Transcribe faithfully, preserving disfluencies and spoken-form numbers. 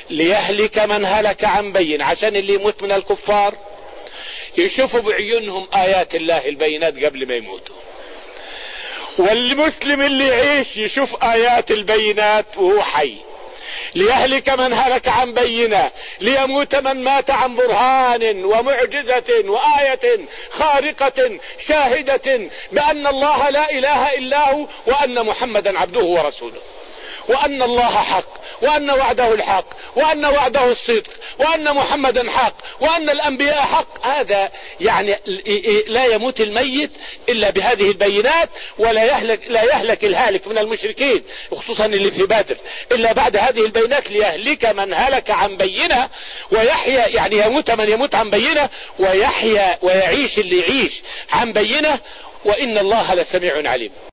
ليهلك من هلك عن بين، عشان اللي يموت من الكفار يشوفوا بعيونهم آيات الله البينات قبل ما يموتوا، والمسلم اللي يعيش يشوف آيات البينات وهو حي. ليهلك من هلك عن بينة، ليموت من مات عن برهان ومعجزة وآية خارقة شاهدة بأن الله لا إله إلا هو، وأن محمدا عبده ورسوله، وأن الله حق، وأن وعده الحق، وأن وعده الصدق، وأن محمدا حق، وأن الأنبياء حق. هذا يعني لا يموت الميت إلا بهذه البينات، ولا يهلك لا يهلك الهالك من المشركين خصوصا اللي في بدر إلا بعد هذه البينات. ليهلك من هلك عن بينة ويحيى، يعني يموت من يموت عن بينة، ويحيى ويعيش اللي يعيش عن بينة، وإن الله لسميع عليم.